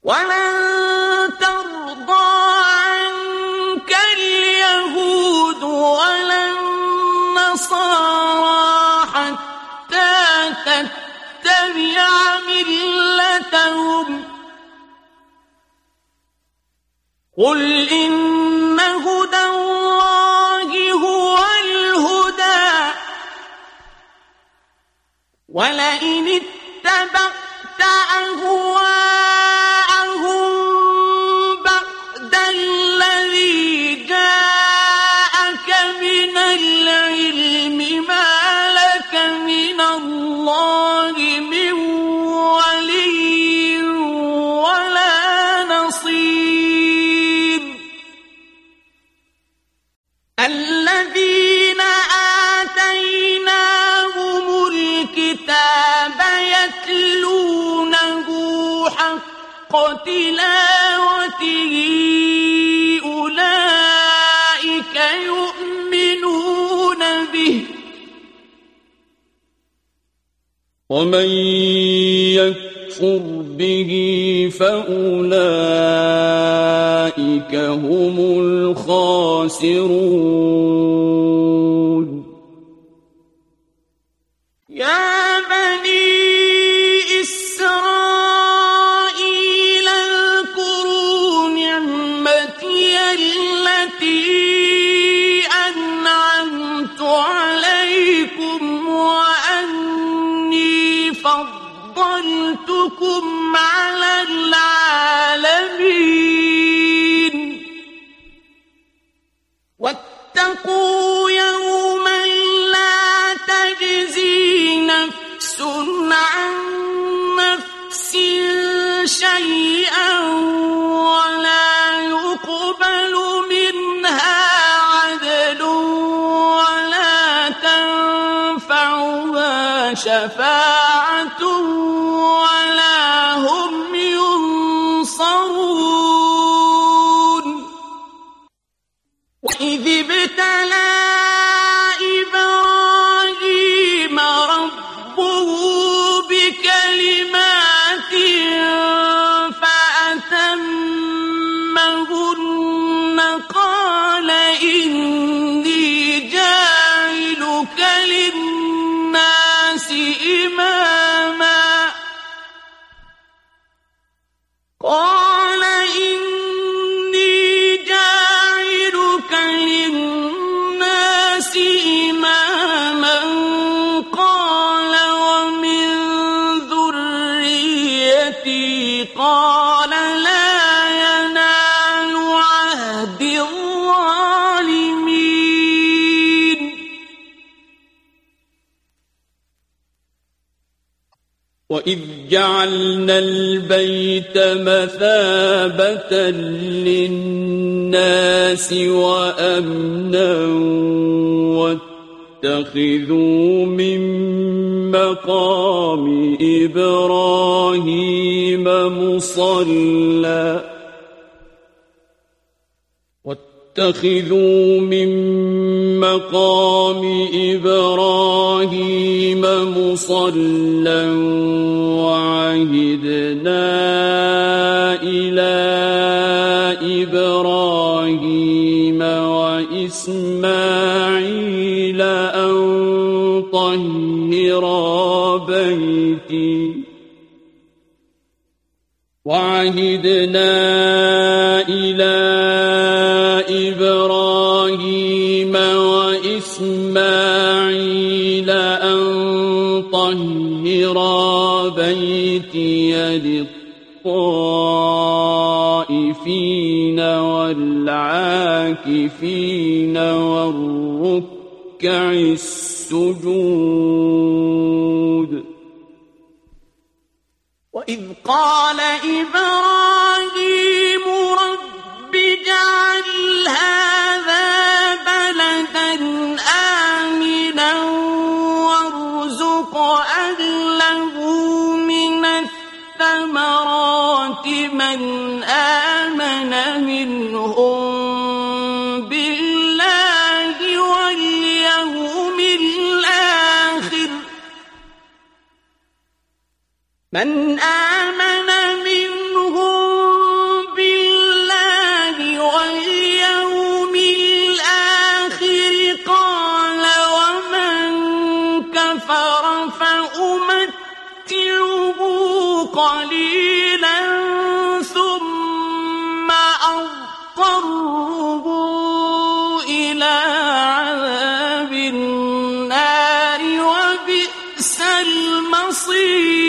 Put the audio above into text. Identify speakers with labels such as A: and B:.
A: ولن ترضى عنك اليهود ولا النصارى حتى تتبع ملتهم قل إن هدى الله هو الهدى ولئن اتبعت أهواءهم بعد الذي جاءك من العلم ما لك من الله من ولي ولا نصير الذين آتيناهم الكتاب يتلونه حق تلاوته أولئك يؤمنون به ومن يكفر به فأولئك هم الخاسرون يا بني إسرائيل اذكروا نعمتي التي أنعمت عليكم وأني فضلتكم على العالمين واتقوا يوما لا تجزي نفس عن نفس شيئا ولا يقبل منها عدل ولا تنفعها شفاعة ولا هم ينصرون وإذ ابتلى إبراهيم ربه بكلمات فأتمهن قال إني جاعلك للناس إماما قال إني جاعلك للناس إماما قال ومن ذريتي قال لا ينال عهد الظالمين وإذ جعلنا البيت مثابة للناس وأمنا واتخذوا من مقام إبراهيم مصلى واتخذوا من مقام إبراهيم مصلى وعهدنا إلى إبراهيم وإسماعيل أن طهرا بيتي وعهدنا إلى إبراهيم وإسماعيل أن طهرا بيتي للطائفين والعاكفين والركع السجود وإذ قال إبراهيم رب اجعل هذا بلدا آمنا وارزق أهله من الثمرات من آمن منهم بالله واليوم الآخر من آمن منهم قليلا ثم أضطره إلى عذاب النار وبئس المصير.